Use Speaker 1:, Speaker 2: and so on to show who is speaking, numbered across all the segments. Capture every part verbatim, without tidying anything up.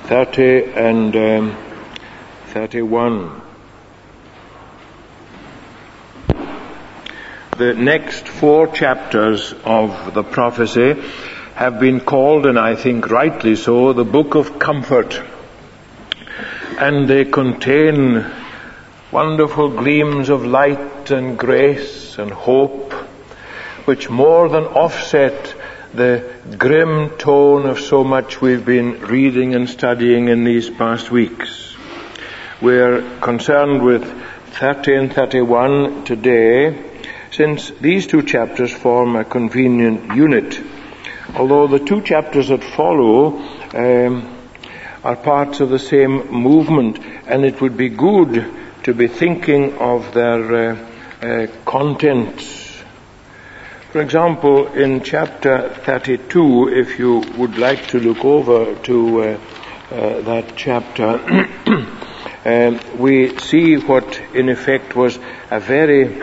Speaker 1: thirty and um, thirty-one. The next four chapters of the prophecy have been called, and I think rightly so, the Book of Comfort. And they contain wonderful gleams of light and grace and hope, which more than offset the grim tone of so much we've been reading and studying in these past weeks. We're concerned with thirty and thirty-one today, since these two chapters form a convenient unit. Although the two chapters that follow um, are parts of the same movement, and it would be good to be thinking of their uh, uh, contents. For example, in chapter thirty-two, if you would like to look over to uh, uh, that chapter, um, we see what in effect was a very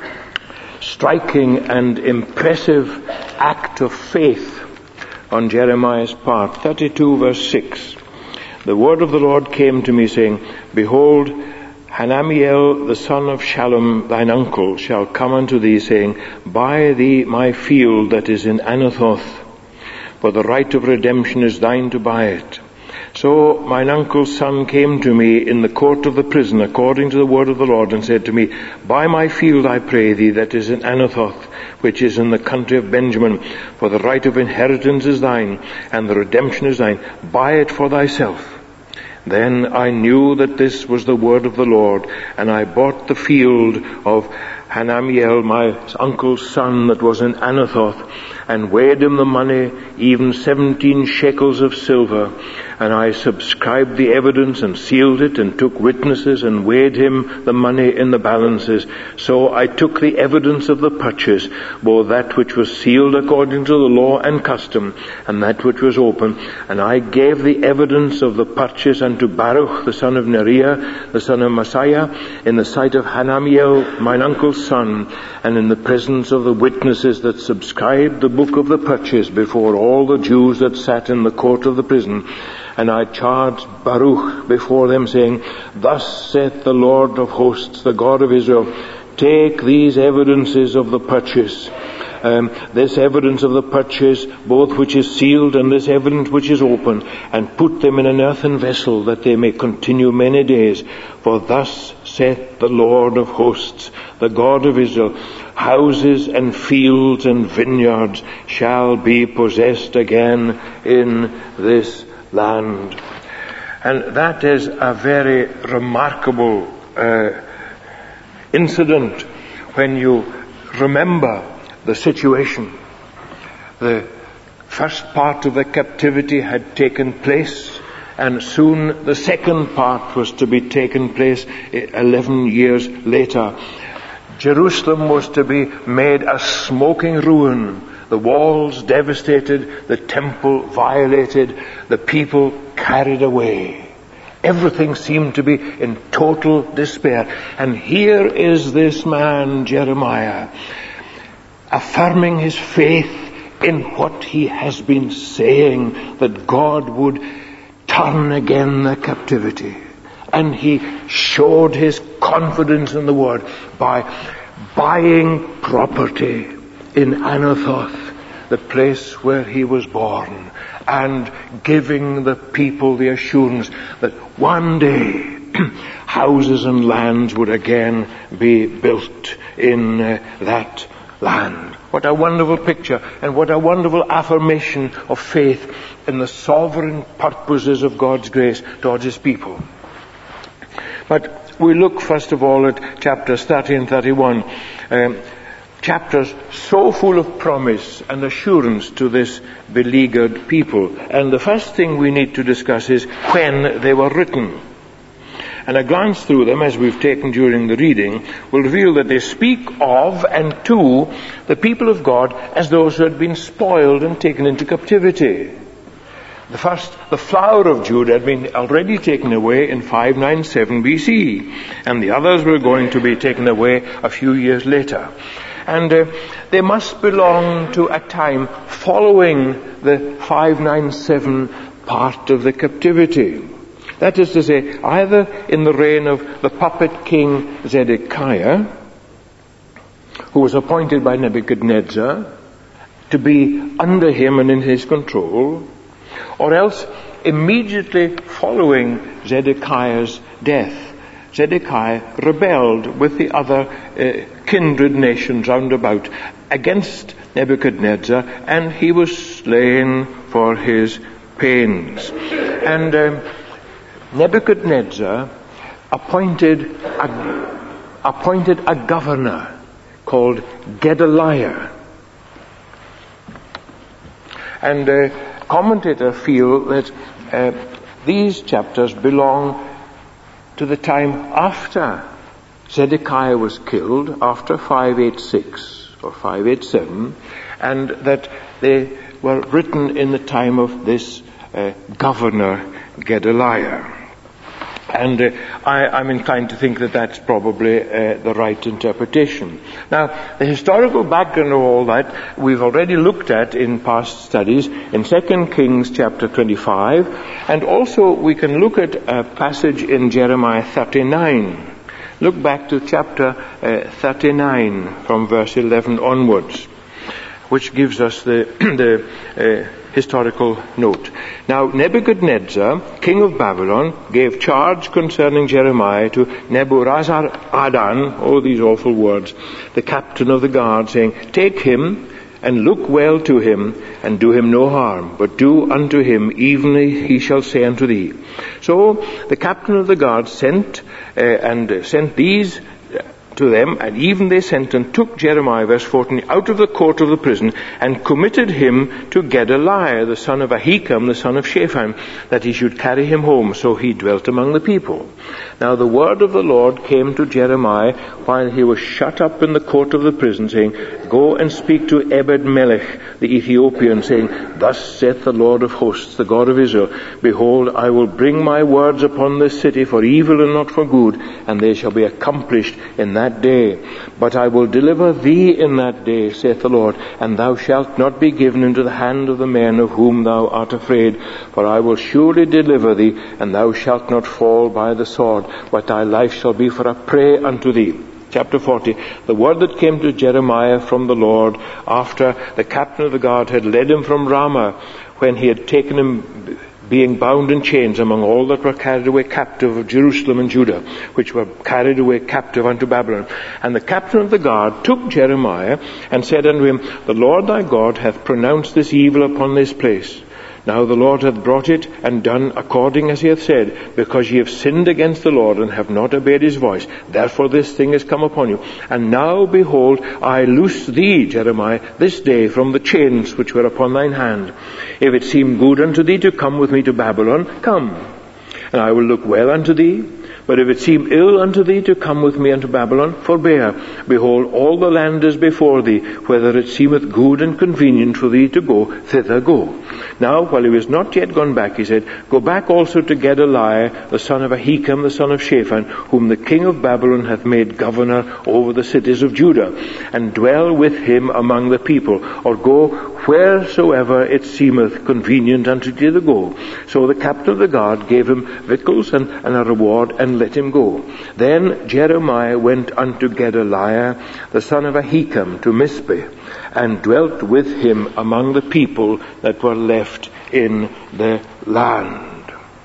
Speaker 1: striking and impressive act of faith on Jeremiah's part. thirty-two verse six. The word of the Lord came to me, saying, Behold, Hanamiel the son of Shallum, thine uncle, shall come unto thee, saying, Buy thee my field that is in Anathoth, for the right of redemption is thine to buy it. So mine uncle's son came to me in the court of the prison, according to the word of the Lord, and said to me, Buy my field, I pray thee, that is in Anathoth, which is in the country of Benjamin, for the right of inheritance is thine, and the redemption is thine. Buy it for thyself. Then I knew that this was the word of the Lord, and I bought the field of Hanamiel, my uncle's son, that was in Anathoth, and weighed him the money, even seventeen shekels of silver. And I subscribed the evidence and sealed it and took witnesses and weighed him the money in the balances. So I took the evidence of the purchase, both that which was sealed according to the law and custom, and that which was open. And I gave the evidence of the purchase unto Baruch, the son of Neriah, the son of Messiah, in the sight of Hanamiel, mine uncle's son, and in the presence of the witnesses that subscribed the book of the purchase before all the Jews that sat in the court of the prison. And I charged Baruch before them, saying, Thus saith the Lord of hosts, the God of Israel, Take these evidences of the purchase, um, this evidence of the purchase, both which is sealed and this evidence which is open, and put them in an earthen vessel, that they may continue many days. For thus saith the Lord of hosts, the God of Israel, Houses and fields and vineyards shall be possessed again in this land. And that is a very remarkable uh, incident when you remember the situation. The first part of the captivity had taken place, and soon the second part was to be taken place eleven years later. Jerusalem was to be made a smoking ruin, the walls devastated, the temple violated, the people carried away. Everything seemed to be in total despair. And here is this man, Jeremiah, affirming his faith in what he has been saying, that God would turn again the captivity. And he showed his confidence in the word by buying property in Anathoth, the place where he was born, and giving the people the assurance that one day houses and lands would again be built in uh, that land. What a wonderful picture, and what a wonderful affirmation of faith in the sovereign purposes of God's grace towards his people. But we look first of all at chapters thirty and thirty-one, um, chapters so full of promise and assurance to this beleaguered people. And the first thing we need to discuss is when they were written. And a glance through them, as we've taken during the reading, will reveal that they speak of and to the people of God as those who had been spoiled and taken into captivity. The first, the flower of Judah had been already taken away in five ninety-seven B C, and the others were going to be taken away a few years later. And uh, they must belong to a time following the five ninety-seven part of the captivity. That is to say, either in the reign of the puppet king Zedekiah, who was appointed by Nebuchadnezzar to be under him and in his control, or else immediately following Zedekiah's death, Zedekiah rebelled with the other uh, kindred nations round about against Nebuchadnezzar, and he was slain for his pains. And um, Nebuchadnezzar appointed a, appointed a governor called Gedaliah. And uh, commentators feel that uh, these chapters belong to the time after Zedekiah was killed, after five eighty-six or five eighty-seven, and that they were written in the time of this uh, governor Gedaliah. And uh, I, I'm inclined to think that that's probably uh, the right interpretation. Now, the historical background of all that we've already looked at in past studies in Second Kings chapter twenty-five, and also we can look at a passage in Jeremiah thirty-nine. Look back to chapter uh, thirty-nine from verse eleven onwards, which gives us the, the uh, historical note. Now, Nebuchadnezzar, king of Babylon, gave charge concerning Jeremiah to Nebuzaradan, oh, these awful words, the captain of the guard, saying, "Take him and look well to him, and do him no harm, but do unto him even he shall say unto thee." So the captain of the guard sent uh, and sent these to them, and even they sent and took Jeremiah, verse fourteen, out of the court of the prison, and committed him to Gedaliah, the son of Ahikam, the son of Shaphan, that he should carry him home. So he dwelt among the people. Now the word of the Lord came to Jeremiah while he was shut up in the court of the prison, saying, "Go and speak to Ebed-melech the Ethiopian, saying, Thus saith the Lord of hosts, the God of Israel, Behold, I will bring my words upon this city for evil and not for good, and they shall be accomplished in that day. But I will deliver thee in that day, saith the Lord, and thou shalt not be given into the hand of the men of whom thou art afraid. For I will surely deliver thee, and thou shalt not fall by the sword, but thy life shall be for a prey unto thee." Chapter forty, the word that came to Jeremiah from the Lord after the captain of the guard had led him from Ramah, when he had taken him being bound in chains among all that were carried away captive of Jerusalem and Judah, which were carried away captive unto Babylon. And the captain of the guard took Jeremiah and said unto him, "The Lord thy God hath pronounced this evil upon this place. Now the Lord hath brought it and done according as he hath said, because ye have sinned against the Lord and have not obeyed his voice. Therefore this thing is come upon you. And now, behold, I loose thee, Jeremiah, this day from the chains which were upon thine hand. If it seem good unto thee to come with me to Babylon, come, and I will look well unto thee. But if it seem ill unto thee to come with me unto Babylon, forbear. Behold, all the land is before thee. Whether it seemeth good and convenient for thee to go, thither go." Now, while he was not yet gone back, he said, "Go back also to Gedaliah, the son of Ahikam, the son of Shaphan, whom the king of Babylon hath made governor over the cities of Judah, and dwell with him among the people, or go wheresoever it seemeth convenient unto thee to go." So the captain of the guard gave him victuals and, and a reward, and let him go. Then Jeremiah went unto Gedaliah, the son of Ahikam, to Mizpeh, and dwelt with him among the people that were left in the land.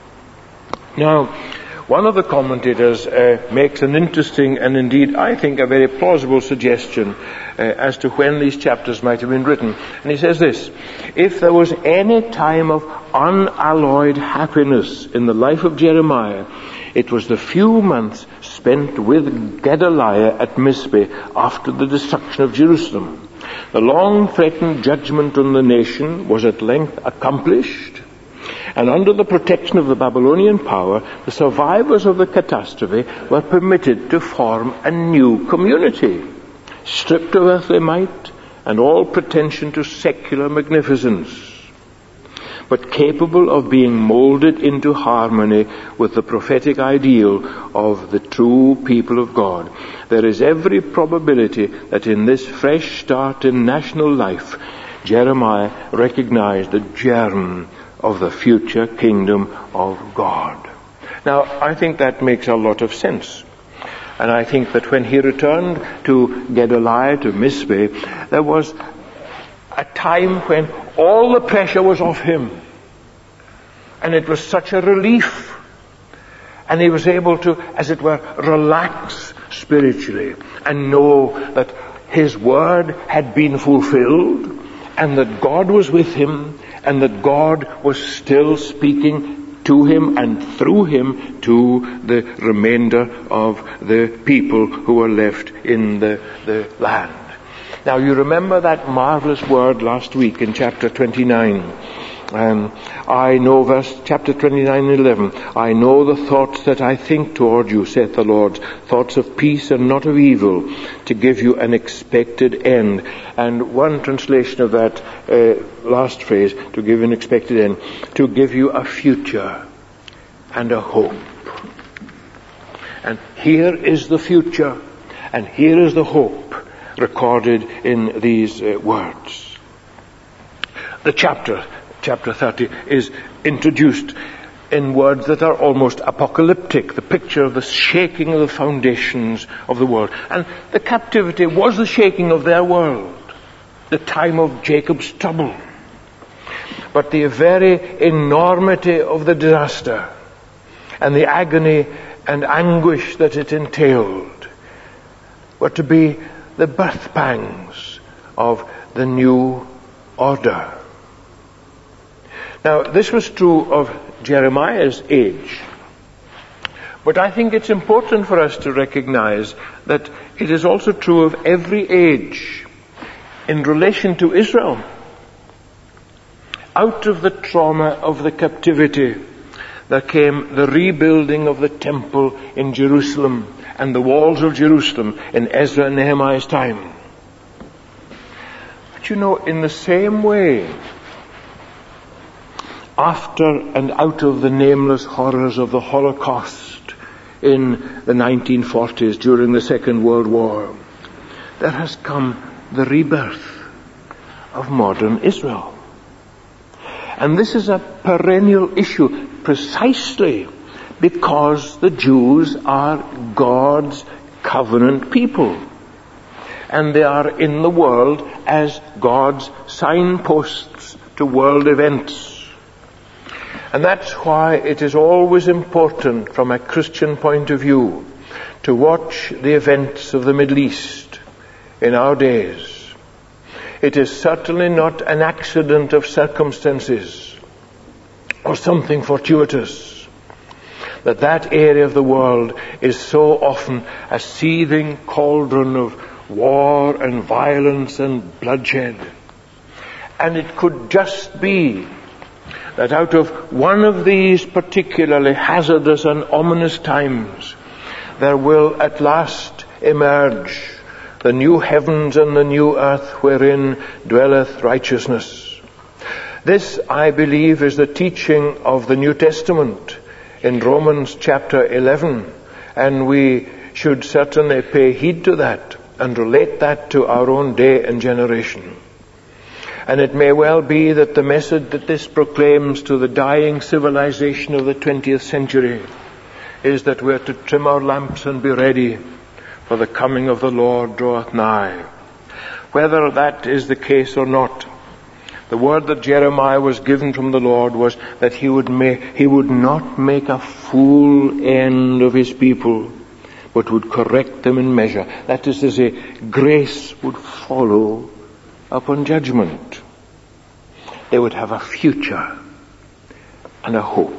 Speaker 1: Now, one of the commentators uh, makes an interesting and indeed, I think, a very plausible suggestion uh, as to when these chapters might have been written. And he says this: if there was any time of unalloyed happiness in the life of Jeremiah, it was the few months spent with Gedaliah at Mizpeh after the destruction of Jerusalem. The long-threatened judgment on the nation was at length accomplished, and under the protection of the Babylonian power, the survivors of the catastrophe were permitted to form a new community, stripped of earthly might and all pretension to secular magnificence, but capable of being molded into harmony with the prophetic ideal of the true people of God. There is every probability that in this fresh start in national life, Jeremiah recognized the germ of the future kingdom of God. Now, I think that makes a lot of sense. And I think that when he returned to Gedaliah, to Mizpeh, there was a time when all the pressure was off him. And it was such a relief. And he was able to, as it were, relax spiritually and know that his word had been fulfilled and that God was with him and that God was still speaking to him and through him to the remainder of the people who were left in the, the land. Now you remember that marvelous word last week in chapter twenty-nine. Um, I know, verse chapter twenty-nine and eleven, I know the thoughts that I think toward you, saith the Lord, thoughts of peace and not of evil, to give you an expected end. And one translation of that uh, last phrase, to give an expected end, to give you a future and a hope. And here is the future, and here is the hope recorded in these uh, words. The chapter Chapter thirty is introduced in words that are almost apocalyptic, the picture of the shaking of the foundations of the world. And the captivity was the shaking of their world, the time of Jacob's trouble. But the very enormity of the disaster and the agony and anguish that it entailed were to be the birth pangs of the new order. Now, this was true of Jeremiah's age. But I think it's important for us to recognize that it is also true of every age in relation to Israel. Out of the trauma of the captivity, there came the rebuilding of the temple in Jerusalem and the walls of Jerusalem in Ezra and Nehemiah's time. But you know, in the same way, after and out of the nameless horrors of the Holocaust in the nineteen forties during the Second World War, there has come the rebirth of modern Israel. And this is a perennial issue precisely because the Jews are God's covenant people. And they are in the world as God's signposts to world events. And that's why it is always important from a Christian point of view to watch the events of the Middle East in our days. It is certainly not an accident of circumstances or something fortuitous that that area of the world is so often a seething cauldron of war and violence and bloodshed. And it could just be that out of one of these particularly hazardous and ominous times, there will at last emerge the new heavens and the new earth wherein dwelleth righteousness. This, I believe, is the teaching of the New Testament in Romans chapter eleven, and we should certainly pay heed to that and relate that to our own day and generation. And it may well be that the message that this proclaims to the dying civilization of the twentieth century is that we're to trim our lamps and be ready, for the coming of the Lord draweth nigh. Whether that is the case or not, the word that Jeremiah was given from the Lord was that he would make, he would not make a full end of his people, but would correct them in measure. That is to say, grace would follow upon judgment. They would have a future and a hope.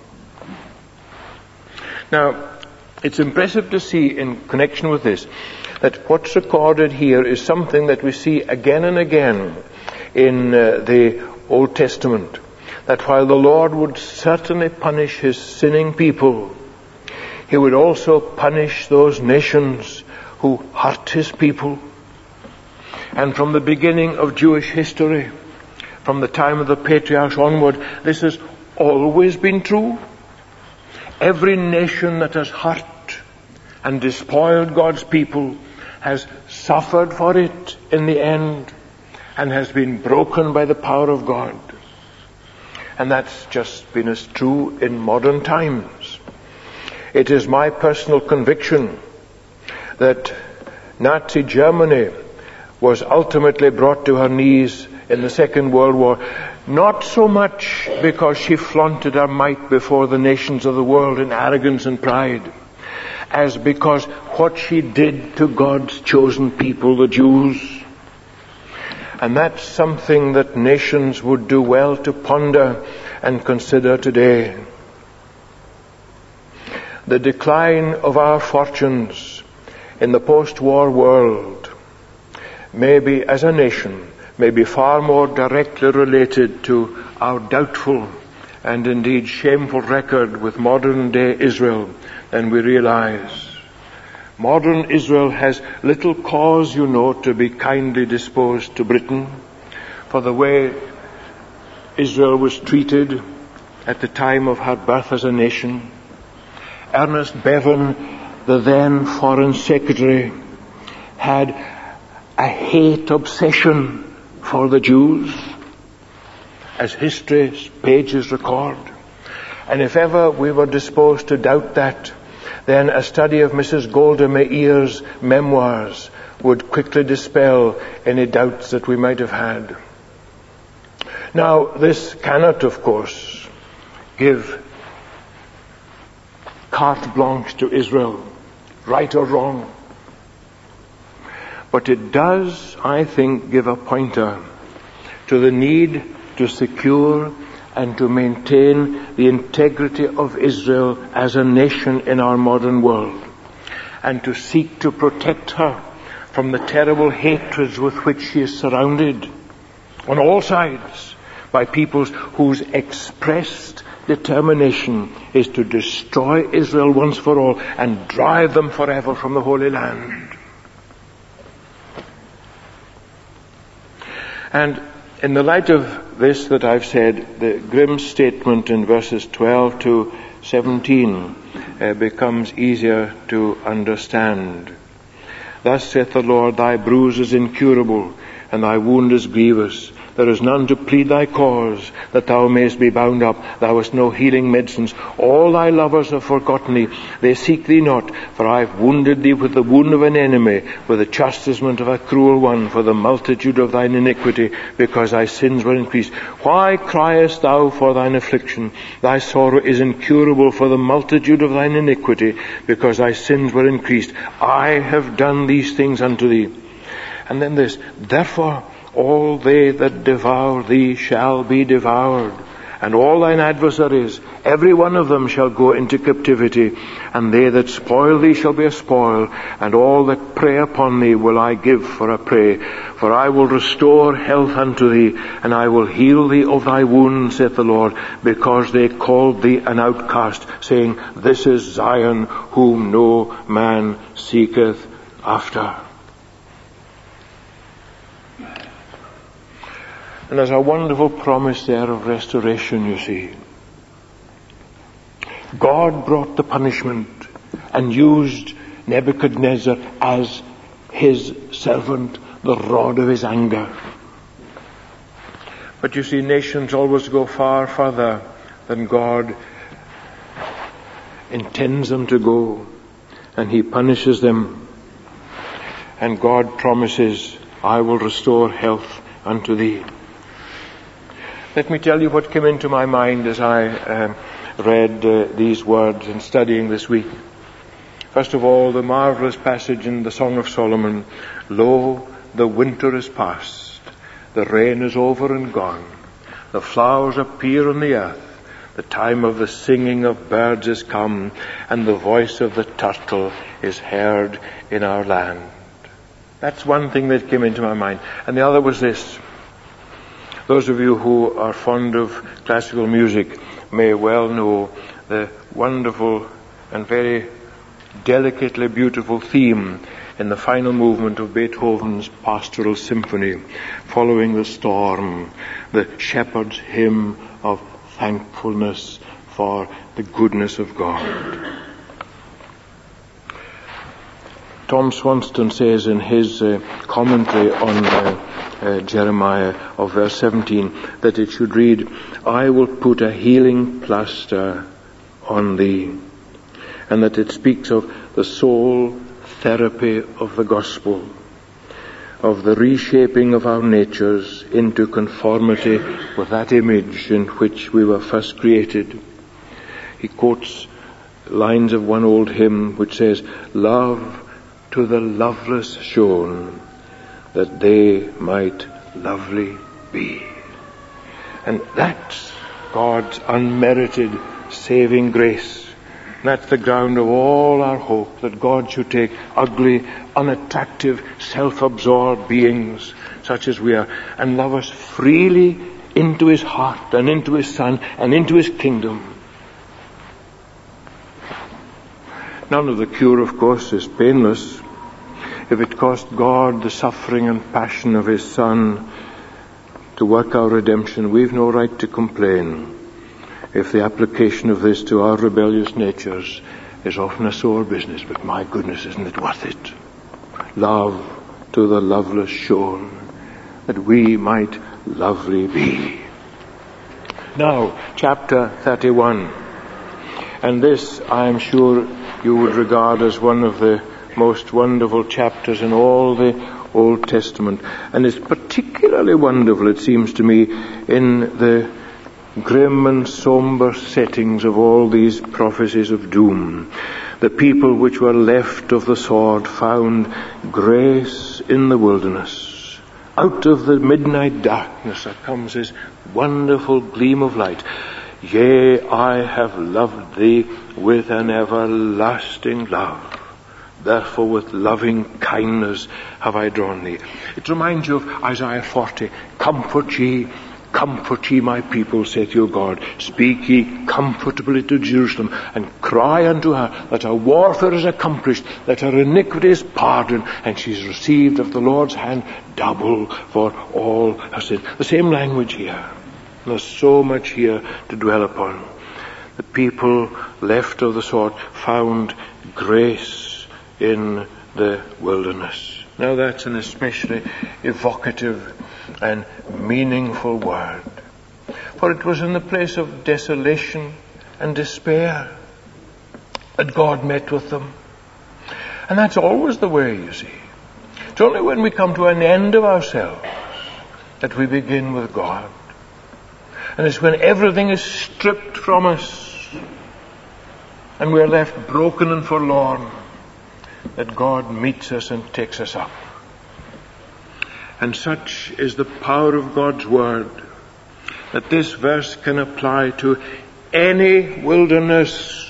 Speaker 1: Now, it's impressive to see in connection with this that what's recorded here is something that we see again and again in uh, the Old Testament. That while the Lord would certainly punish his sinning people, he would also punish those nations who hurt his people. And from the beginning of Jewish history, from the time of the patriarchs onward, this has always been true. Every nation that has hurt and despoiled God's people has suffered for it in the end and has been broken by the power of God. And that's just been as true in modern times. It is my personal conviction that Nazi Germany was ultimately brought to her knees in the Second World War, not so much because she flaunted her might before the nations of the world in arrogance and pride, as because what she did to God's chosen people, the Jews. And that's something that nations would do well to ponder and consider today. The decline of our fortunes in the post-war world may be, as a nation, may be far more directly related to our doubtful and indeed shameful record with modern-day Israel than we realize. Modern Israel has little cause, you know, to be kindly disposed to Britain for the way Israel was treated at the time of her birth as a nation. Ernest Bevin, the then Foreign Secretary, had a hate obsession for the Jews, as history's pages record. And if ever we were disposed to doubt that, then a study of Missus Golda Meir's memoirs would quickly dispel any doubts that we might have had. Now, this cannot, of course, give carte blanche to Israel, right or wrong. But it does, I think, give a pointer to the need to secure and to maintain the integrity of Israel as a nation in our modern world, and to seek to protect her from the terrible hatreds with which she is surrounded on all sides by peoples whose expressed determination is to destroy Israel once for all and drive them forever from the Holy Land. And in the light of this that I've said, the grim statement in verses twelve to seventeen uh, becomes easier to understand. Thus saith the Lord, thy bruise is incurable, and thy wound is grievous. There is none to plead thy cause, that thou mayest be bound up. Thou hast no healing medicines. All thy lovers have forgotten thee. They seek thee not. For I have wounded thee with the wound of an enemy, with the chastisement of a cruel one, for the multitude of thine iniquity, because thy sins were increased. Why criest thou for thine affliction? Thy sorrow is incurable for the multitude of thine iniquity, because thy sins were increased. I have done these things unto thee. And then this, therefore, all they that devour thee shall be devoured, and all thine adversaries, every one of them shall go into captivity, and they that spoil thee shall be a spoil, and all that prey upon thee will I give for a prey. For I will restore health unto thee, and I will heal thee of thy wounds, saith the Lord, because they called thee an outcast, saying, this is Zion, whom no man seeketh after. And there's a wonderful promise there of restoration, you see. God brought the punishment and used Nebuchadnezzar as his servant, the rod of his anger. But you see, nations always go far further than God intends them to go, and he punishes them. And God promises, I will restore health unto thee. Let me tell you what came into my mind as I uh, read uh, these words in studying this week. First of all, the marvelous passage in the Song of Solomon, lo, the winter is past, the rain is over and gone, the flowers appear on the earth, the time of the singing of birds is come, and the voice of the turtle is heard in our land. That's one thing that came into my mind. And the other was this. Those of you who are fond of classical music may well know the wonderful and very delicately beautiful theme in the final movement of Beethoven's Pastoral Symphony, Following the Storm, the shepherd's hymn of thankfulness for the goodness of God. Tom Swanston says in his uh, commentary on uh, uh, Jeremiah of verse seventeen, that it should read, I will put a healing plaster on thee. And that it speaks of the soul therapy of the gospel, of the reshaping of our natures into conformity with that image in which we were first created. He quotes lines of one old hymn which says, love to the loveless shown, that they might lovely be. And that's God's unmerited saving grace. That's the ground of all our hope, that God should take ugly, unattractive, self-absorbed beings such as we are and love us freely into his heart and into his Son and into his kingdom. None of the cure, of course, is painless. If it cost God the suffering and passion of his Son to work our redemption, we've no right to complain if the application of this to our rebellious natures is often a sore business. But my goodness, isn't it worth it? Love to the loveless shown, that we might lovely be. Now, chapter thirty-one. And this, I am sure, you would regard as one of the most wonderful chapters in all the Old Testament. And it's particularly wonderful, it seems to me, in the grim and somber settings of all these prophecies of doom. The people which were left of the sword found grace in the wilderness. Out of the midnight darkness there comes this wonderful gleam of light. Yea, I have loved thee with an everlasting love. Therefore with loving kindness have I drawn thee. It reminds you of Isaiah forty. Comfort ye, comfort ye my people, saith your God. Speak ye comfortably to Jerusalem, and cry unto her that her warfare is accomplished, that her iniquity is pardoned, and she is received of the Lord's hand double for all her sins. The same language here. There's so much here to dwell upon. The people left of the sword found grace in the wilderness. Now that's an especially evocative and meaningful word. For it was in the place of desolation and despair that God met with them. And that's always the way, you see. It's only when we come to an end of ourselves that we begin with God. And it's when everything is stripped from us and we are left broken and forlorn that God meets us and takes us up. And such is the power of God's word that this verse can apply to any wilderness,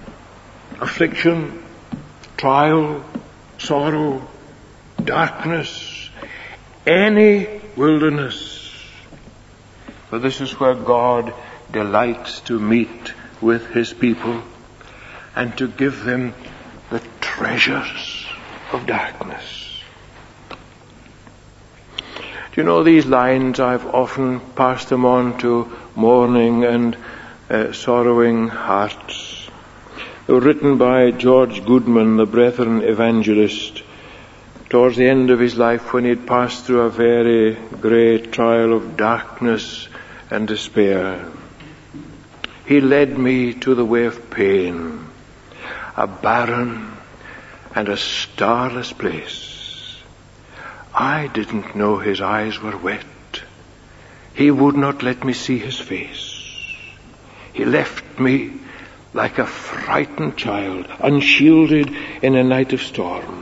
Speaker 1: affliction, trial, sorrow, darkness, any wilderness. For this is where God delights to meet with his people and to give them the treasures of darkness. Do you know these lines? I've often passed them on to mourning and uh, sorrowing hearts. They were written by George Goodman, the Brethren evangelist, towards the end of his life when he had passed through a very great trial of darkness and despair. He led me to the way of pain, a barren and a starless place. I didn't know his eyes were wet. He would not let me see his face. He left me like a frightened child, unshielded in a night of storm.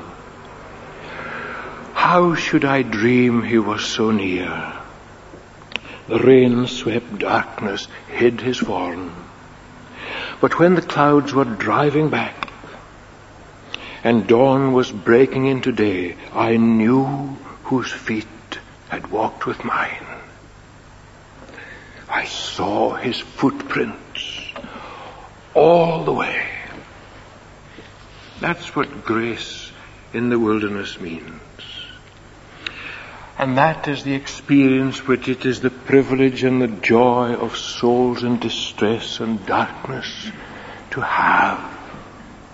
Speaker 1: How should I dream he was so near? The rain-swept darkness hid his form. But when the clouds were driving back and dawn was breaking into day, I knew whose feet had walked with mine. I saw his footprints all the way. That's what grace in the wilderness means. And that is the experience which it is the privilege and the joy of souls in distress and darkness to have.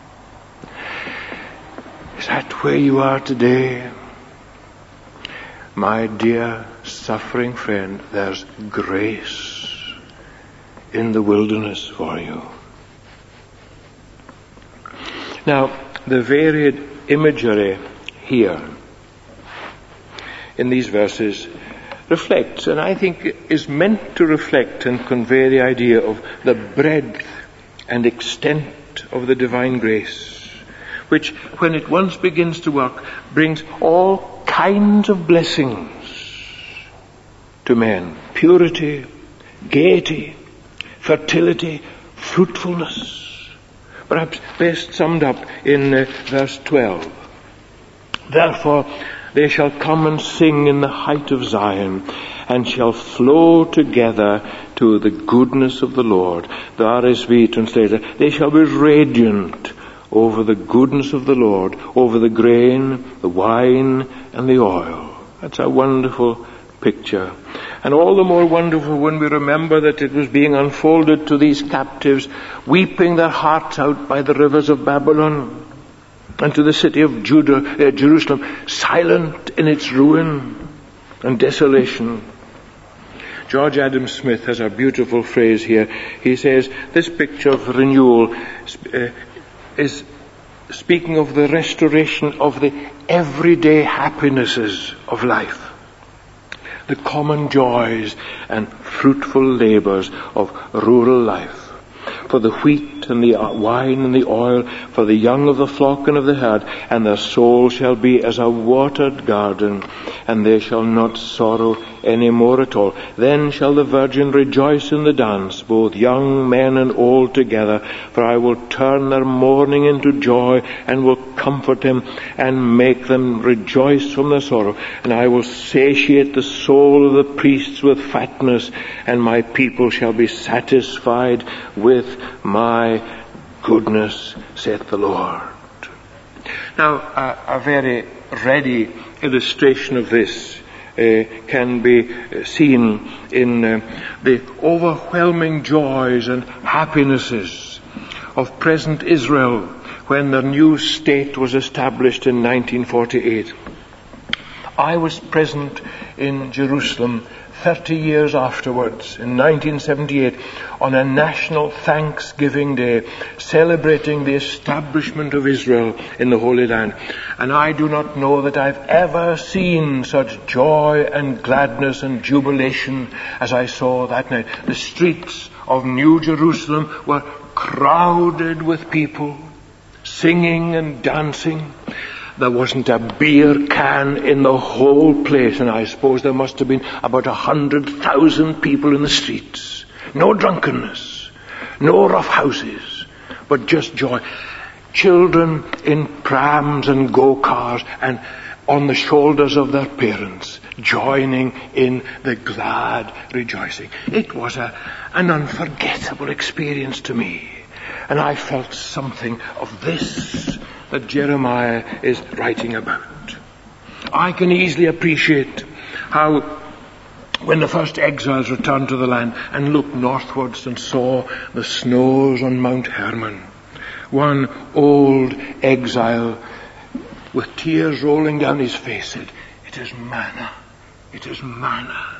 Speaker 1: Is that where you are today? my dear suffering friend, there's grace in the wilderness for you. Now, the varied imagery here in these verses reflects, and I think is meant to reflect and convey the idea of the breadth and extent of the divine grace, which, when it once begins to work, brings all kinds of blessings to men. Purity, gaiety, fertility, fruitfulness. Perhaps best summed up in uh, verse twelve. Therefore they shall come and sing in the height of Zion, and shall flow together to the goodness of the Lord. The R S V translator, they shall be radiant over the goodness of the Lord, over the grain, the wine, and the oil. That's a wonderful picture. And all the more wonderful when we remember that it was being unfolded to these captives, weeping their hearts out by the rivers of Babylon, and to the city of Judah, uh, Jerusalem, silent in its ruin and desolation. George Adam Smith has a beautiful phrase here. He says, this picture of renewal uh, is speaking of the restoration of the everyday happinesses of life, the common joys and fruitful labours of rural life. For the wheat and the wine and the oil, for the young of the flock and of the herd, and their soul shall be as a watered garden, and they shall not sorrow any more at all. Then shall the virgin rejoice in the dance, both young men and old together, for I will turn their mourning into joy, and will comfort them, and make them rejoice from their sorrow. And I will satiate the soul of the priests with fatness, and my people shall be satisfied with my goodness, saith the Lord. Now, a, a very ready illustration of this uh, can be seen in uh, the overwhelming joys and happinesses of present Israel when their new state was established in nineteen forty-eight. I was present in Jerusalem thirty years afterwards, in nineteen seventy-eight, on a national Thanksgiving Day, celebrating the establishment of Israel in the Holy Land. And I do not know that I've ever seen such joy and gladness and jubilation as I saw that night. The streets of New Jerusalem were crowded with people, singing and dancing. There wasn't a beer can in the whole place, and I suppose there must have been about a hundred thousand people in the streets. No drunkenness, no rough houses, but just joy. Children in prams and go-cars and on the shoulders of their parents, joining in the glad rejoicing. It was a, an unforgettable experience to me, and I felt something of this that Jeremiah is writing about. I can easily appreciate how when the first exiles returned to the land and looked northwards and saw the snows on Mount Hermon, one old exile with tears rolling down his face said, "It is manna, it is manna."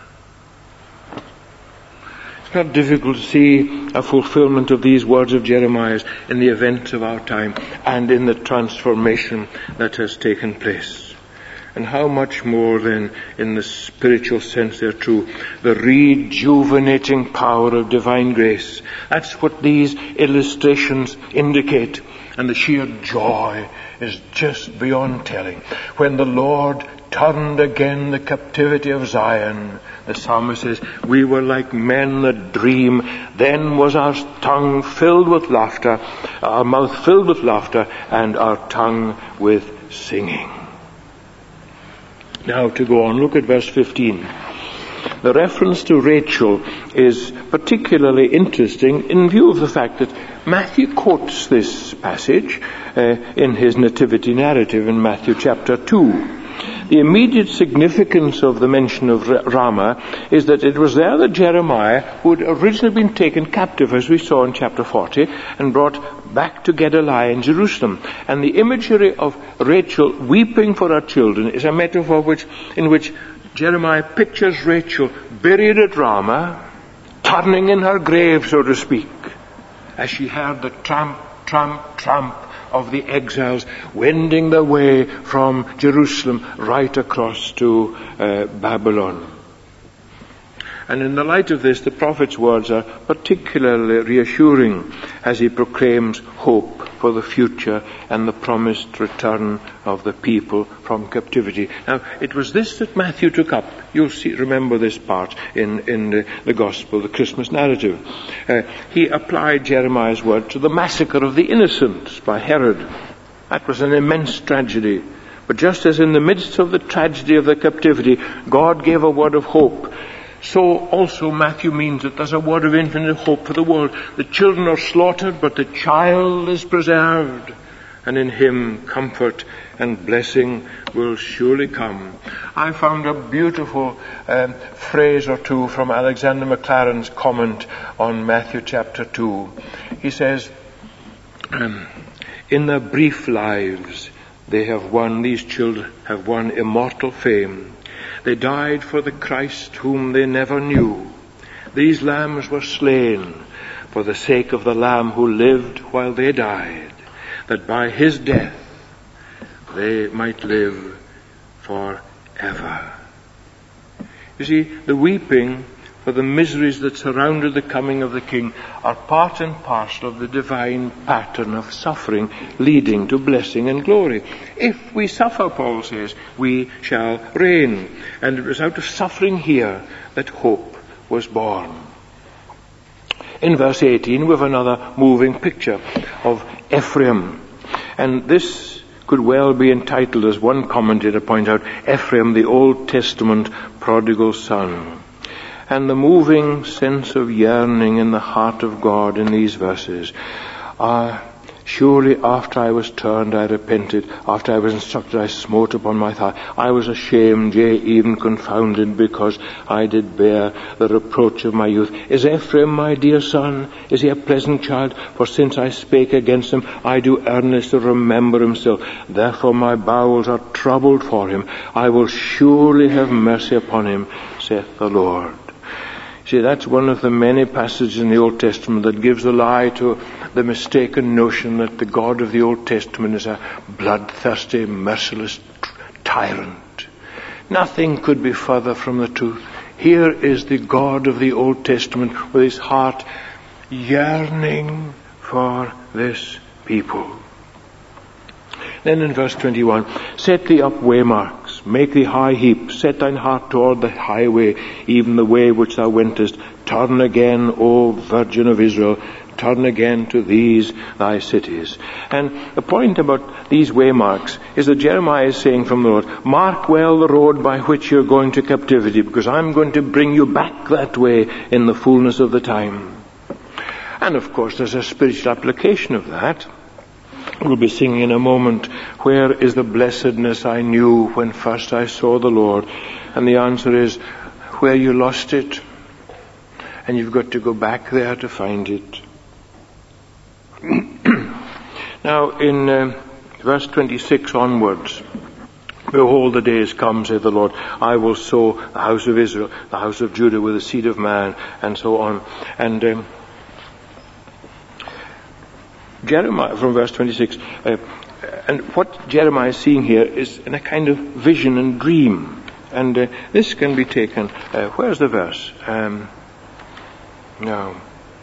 Speaker 1: It's not difficult to see a fulfillment of these words of Jeremiah's in the events of our time and in the transformation that has taken place. And how much more then, in the spiritual sense they're true, the rejuvenating power of divine grace. That's what these illustrations indicate. And the sheer joy is just beyond telling. When the Lord turned again the captivity of Zion, the psalmist says, we were like men that dream. Then was our tongue filled with laughter, our mouth filled with laughter, and our tongue with singing. Now to go on, look at verse fifteen. The reference to Rachel is particularly interesting in view of the fact that Matthew quotes this passage uh, in his nativity narrative in Matthew chapter two. The immediate significance of the mention of Ramah is that it was there that Jeremiah, who had originally been taken captive, as we saw in chapter forty, and brought back to Gedaliah in Jerusalem. And the imagery of Rachel weeping for her children is a metaphor which, in which Jeremiah pictures Rachel buried at Ramah, turning in her grave, so to speak, as she heard the tramp, tramp, tramp of the exiles wending their way from Jerusalem right across to uh, Babylon. And in the light of this, the prophet's words are particularly reassuring as he proclaims hope for the future and the promised return of the people from captivity. Now, it was this that Matthew took up. You'll see, remember this part in, in the, the Gospel, the Christmas narrative. Uh, he applied Jeremiah's word to the massacre of the innocents by Herod. That was an immense tragedy. But just as in the midst of the tragedy of the captivity, God gave a word of hope, so also Matthew means that there's a word of infinite hope for the world. The children are slaughtered, but the child is preserved. And in him comfort and blessing will surely come. I found a beautiful um, phrase or two from Alexander Maclaren's comment on Matthew chapter two. He says, um, in their brief lives, they have won, these children have won immortal fame. They died for the Christ whom they never knew. These lambs were slain for the sake of the Lamb who lived while they died, that by his death they might live forever. You see, the weeping for the miseries that surrounded the coming of the King are part and parcel of the divine pattern of suffering leading to blessing and glory. If we suffer, Paul says, we shall reign. And it was out of suffering here that hope was born. In verse eighteen, we have another moving picture of Ephraim. And this could well be entitled, as one commentator points out, Ephraim, the Old Testament prodigal son. And the moving sense of yearning in the heart of God in these verses are, surely after I was turned I repented, after I was instructed I smote upon my thigh. I was ashamed, yea, even confounded, because I did bear the reproach of my youth. Is Ephraim my dear son? Is he a pleasant child? For since I spake against him, I do earnestly remember him still. Therefore my bowels are troubled for him. I will surely have mercy upon him, saith the Lord. See, that's one of the many passages in the Old Testament that gives a lie to the mistaken notion that the God of the Old Testament is a bloodthirsty, merciless tyrant. Nothing could be further from the truth. Here is the God of the Old Testament with his heart yearning for this people. Then in verse twenty-one, set thee up waymarks, make thee high heaps, set thine heart toward the highway, even the way which thou wentest. Turn again, O Virgin of Israel, turn again to these thy cities. And the point about these waymarks is that Jeremiah is saying from the Lord, mark well the road by which you're going to captivity, because I'm going to bring you back that way in the fullness of the time. And of course there's a spiritual application of that. We'll be singing in a moment, where is the blessedness I knew when first I saw the Lord? And the answer is, where you lost it. And you've got to go back there to find it. Now, in uh, verse twenty-six onwards, behold, the days come, saith the Lord, I will sow the house of Israel, the house of Judah with the seed of man, and so on. And um, Jeremiah, from verse twenty-six, uh, and what Jeremiah is seeing here is in a kind of vision and dream. And uh, this can be taken, uh, where's the verse? Um, no.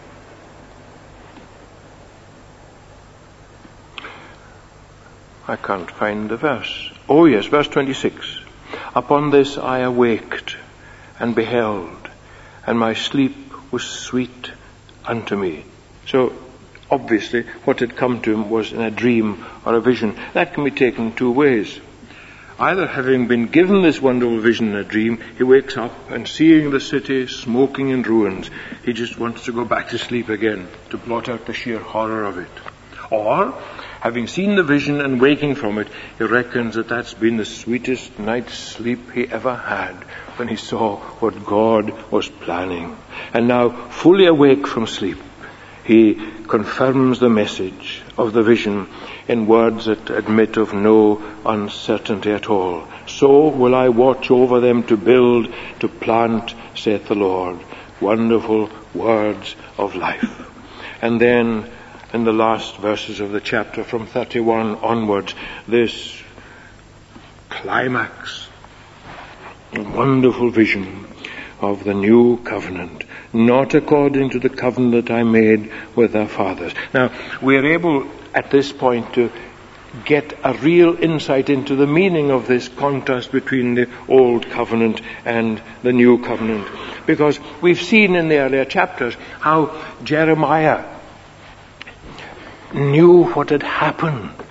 Speaker 1: I can't find the verse. Oh yes, verse twenty-six. Upon this I awaked and beheld, and my sleep was sweet unto me. So, obviously, what had come to him was in a dream or a vision. That can be taken two ways. Either having been given this wonderful vision in a dream, he wakes up and seeing the city smoking in ruins, he just wants to go back to sleep again, to blot out the sheer horror of it. Or, having seen the vision and waking from it, he reckons that that's been the sweetest night's sleep he ever had when he saw what God was planning. And now, fully awake from sleep, he confirms the message of the vision in words that admit of no uncertainty at all. so will I watch over them to build, to plant, saith the Lord. Wonderful words of life. And then, in the last verses of the chapter, from thirty-one onwards, this climax, wonderful vision of the new covenant, not according to the covenant that I made with their fathers. Now, we're able at this point to get a real insight into the meaning of this contrast between the old covenant and the new covenant, because we've seen in the earlier chapters how Jeremiah knew what had happened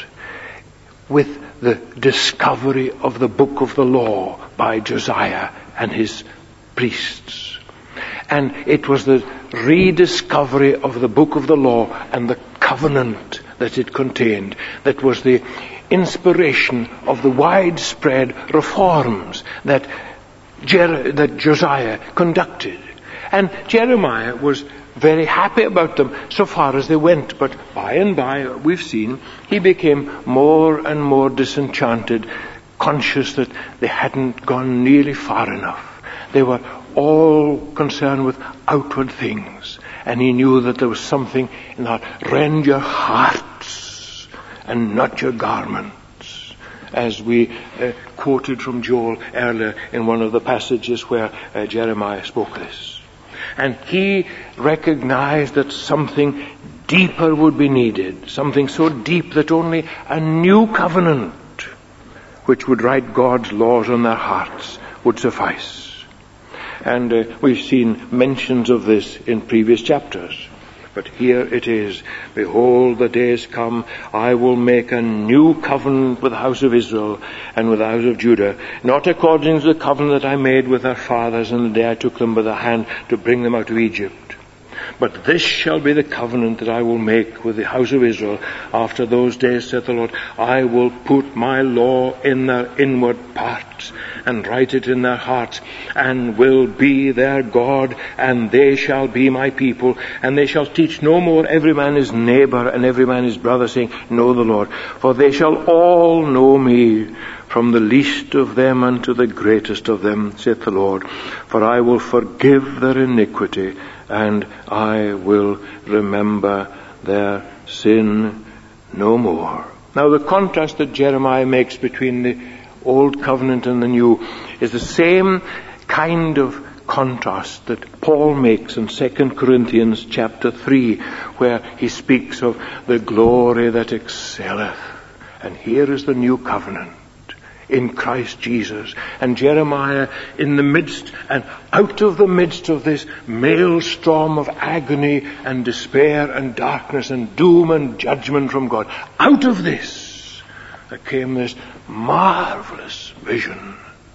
Speaker 1: with the discovery of the book of the law by Josiah and his priests. And it was the rediscovery of the book of the law and the covenant that it contained that was the inspiration of the widespread reforms that, Jer- that Josiah conducted. And Jeremiah was very happy about them so far as they went, but by and by, we've seen, he became more and more disenchanted, conscious that they hadn't gone nearly far enough. They were all concerned with outward things, and he knew that there was something in that. Rend your hearts and not your garments, as we uh, quoted from Joel earlier in one of the passages where uh, Jeremiah spoke this. And he recognized that something deeper would be needed, something so deep that only a new covenant, which would write God's laws on their hearts, would suffice. And uh, we've seen mentions of this in previous chapters. But here it is. Behold, the days come, I will make a new covenant with the house of Israel and with the house of Judah, not according to the covenant that I made with their fathers in the day I took them by the hand to bring them out of Egypt. But this shall be the covenant that I will make with the house of Israel after those days, saith the Lord. I will put my law in their inward parts and write it in their hearts, and will be their God, and they shall be my people. And they shall teach no more every man his neighbor and every man his brother, saying, Know the Lord. For they shall all know me, from the least of them unto the greatest of them, saith the Lord. For I will forgive their iniquity, and I will remember their sin no more. Now, the contrast that Jeremiah makes between the old covenant and the new is the same kind of contrast that Paul makes in Second Corinthians chapter three, where he speaks of the glory that excelleth. And here is the new covenant in Christ Jesus. And Jeremiah, in the midst and out of the midst of this maelstrom of agony and despair and darkness and doom and judgment from God, out of this there came this marvelous vision.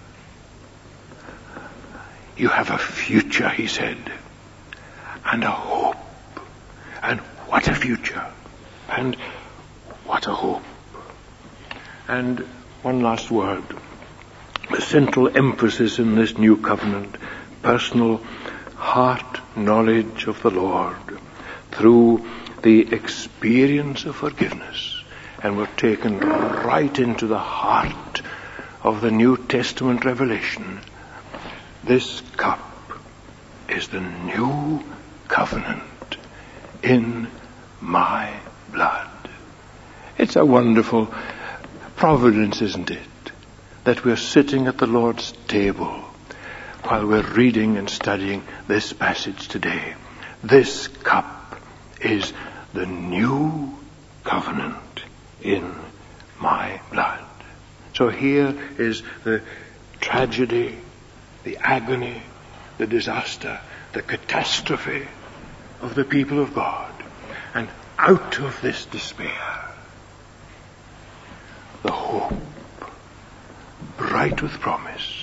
Speaker 1: You have a future, he said, and a hope. And what a future, and what a hope. And one last word. The central emphasis in this new covenant, personal heart knowledge of the Lord through the experience of forgiveness. And we're taken right into the heart of the New Testament revelation. This cup is the new covenant in my blood. It's a wonderful providence, isn't it, that we're sitting at the Lord's table while we're reading and studying this passage today. This cup is the new covenant in my blood. So here is the tragedy, the agony, the disaster, the catastrophe of the people of God. And out of this despair, the hope, bright with promise.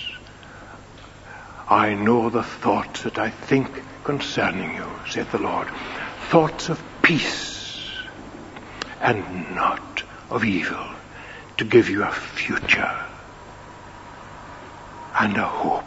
Speaker 1: I know the thoughts that I think concerning you, saith the Lord. Thoughts of peace and not of evil, to give you a future and a hope.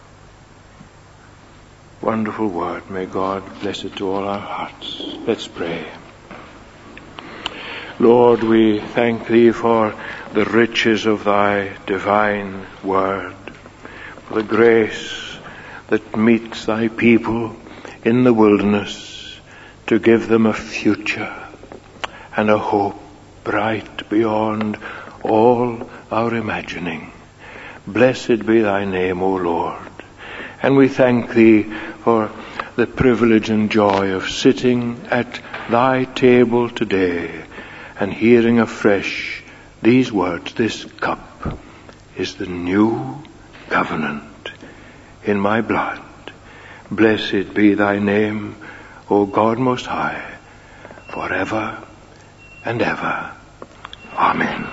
Speaker 1: Wonderful word. May God bless it to all our hearts. Let's pray. Lord, we thank Thee for the riches of thy divine word, for the grace that meets thy people in the wilderness to give them a future and a hope bright beyond all our imagining. Blessed be thy name, O Lord. And we thank thee for the privilege and joy of sitting at thy table today and hearing afresh these words, this cup is the new covenant in my blood. Blessed be thy name, O God Most High, forever and ever. Amen.